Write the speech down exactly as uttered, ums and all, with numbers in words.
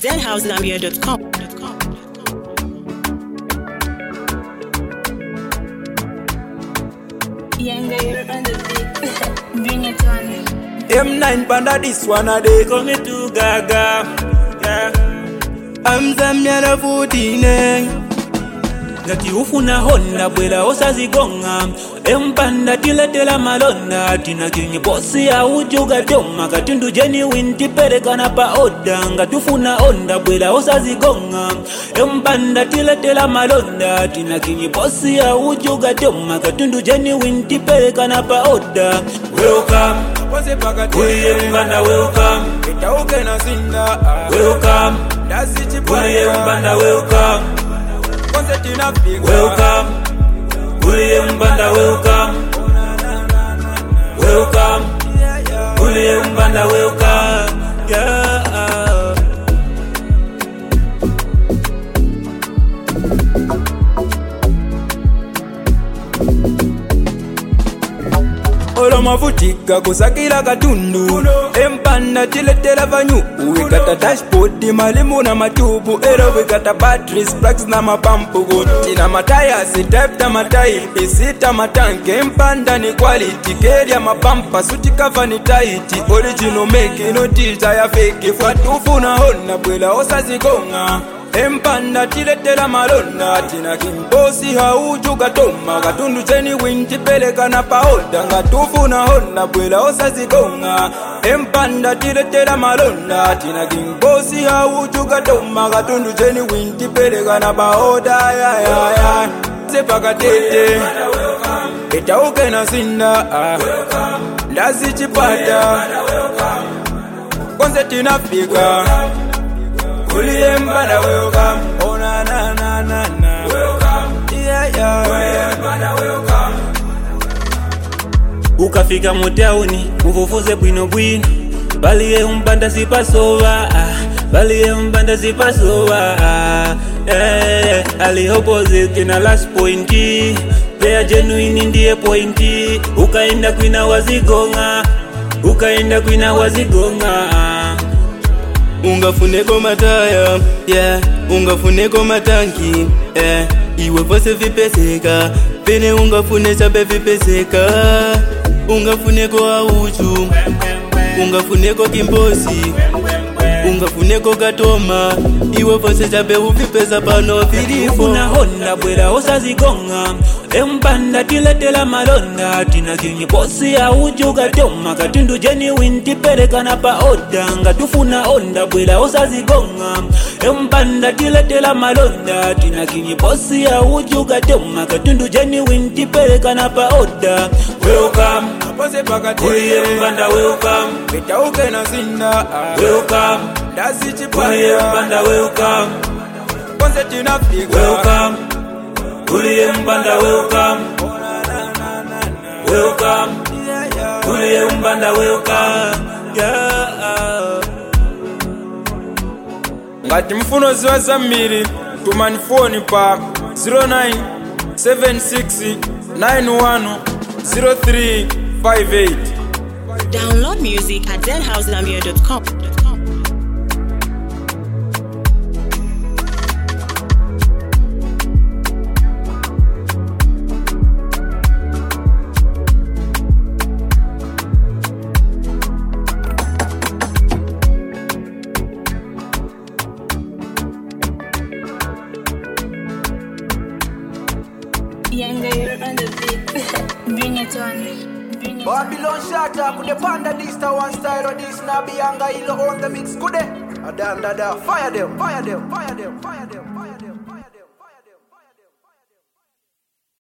zen house gambia dot com. Younger, you're on the beat. Bring it on. M nine panda this one a day. Come to Gaga, yeah. I'm Zambiana fourteen. Ngati ufuna honda bwela osazigonga empanda tiletela malonda tina kinyi bosi ya ujuga toma katundu genuine tiperekana pa oda ngatufuna honda bwela osazigonga empanda tiletela malonda tina kinyi bosi ya ujuga toma katundu genuine tiperekana pa oda. Welcome, uye mbanda welcome, Itauke na sinda. welcome, Dazi uye chipaya. mbanda welcome. Welcome, Uliye mbanda welcome, welcome, Uliye mbanda welcome, yeah. Olo mavutika kusakila katundu empanda tiletela vanyu wikata dashboard malimu na matubu ero wikata batteries plugs na mapampu tina mataya sitepta matai isita matanke empanda ni quality keria mapampa suti cover ni tight original make no tita ya fake fatufu na hona bwela osazigonga empanda tiletela malonda tina kimbosi haujuga toma katundu cheni winti pelekana paoda ngatufuna honda bwela osazigonga empanda tiletela malonda tina kimbosi haujuga toma katundu cheni winti pelekana paoda ya ya ya sepaka tete itauke na sinda ndazi chipata konse tinafika Uliye mbanda welcome, oh na na na na na. Welcome, yeah yeah. Uliye mbanda welcome. Ukafika mutauni, uvuvuze bwino bwino, baliye umbanda sipasova, baliye umbanda sipasova, eh, ali opposite na last pointi, player genuine ndiye pointi, ukaenda kwina wazigonga, ukaenda kwina wazigonga. Ungafuneko mataya, yeah, ungafuneko matanki, eh, iwe vose vipeseka, pene ungafune chape vipeseka, ungafuneko auchu, ungafuneko kimbosi, ungafuneko katoma, iwe vose chape uvipesa pano vilifo. Ufuna honda bwela osazigonga empanda tiletela malonda tina kinyi bosi ya ujuga toma katundu genuine tiperekana pa oda ngatufuna honda bwela osazigonga empanda tiletela malonda tina kinyi bosi ya ujuga toma katundu genuine tiperekana pa oda. Welcome, uliye mbanda welcome, Itauke na sinda. welcome, Ndazi uliye chipaya. mbanda welcome, Konse tinafika. welcome, uliye mbanda welcome, welcome, uliye mbanda welcome, yeah. Ngati mfuno ziwa zambiri tumani phone pa zero nine seven six nine one zero three five eight. Download music at zen house gambia dot com. Younger, you're on the beat. Bring it on. Bring it on. Babylon Shatter, could they panda this to one style or this Nabi Anga Ilo on the mix, could they? Adanda, fire them, fire them, fire them, fire them.